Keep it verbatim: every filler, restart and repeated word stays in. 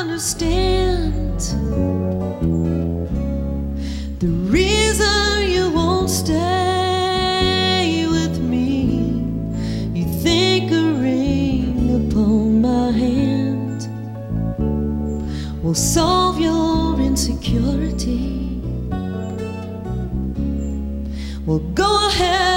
understand the reason you won't stay with me. You think a ring upon my hand will solve your insecurity. Well, go ahead